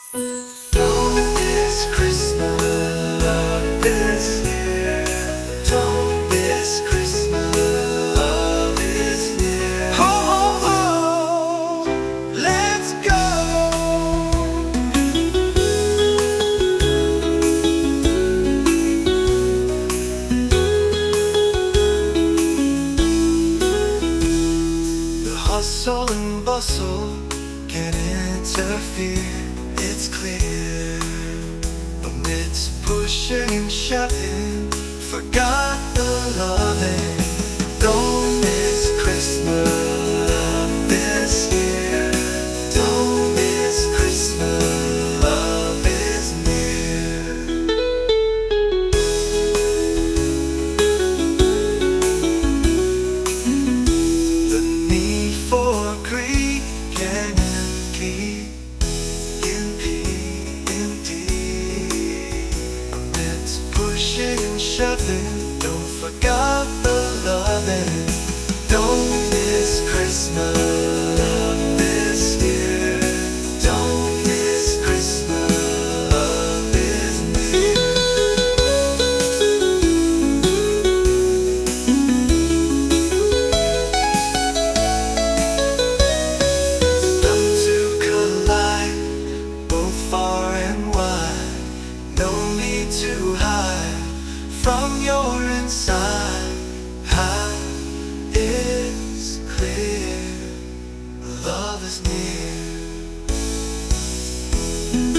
Don't miss Christmas, love is near. Don't miss Christmas, love is near. Ho, ho, ho, let's go. The hustle and bustle can interfere, it's clear. Amidst pushing and shoving, forgot the loving. Don't miss Christmas, love this year. Don't miss Christmas, love is near. The need for greed can impede, amidst pushing and shoving, don't forget the loving. Don't miss Christmas, love this year. Don't miss Christmas, love is near. Them two collide, both far and wide. No need to hide from your inside. Hide is clear, love is near.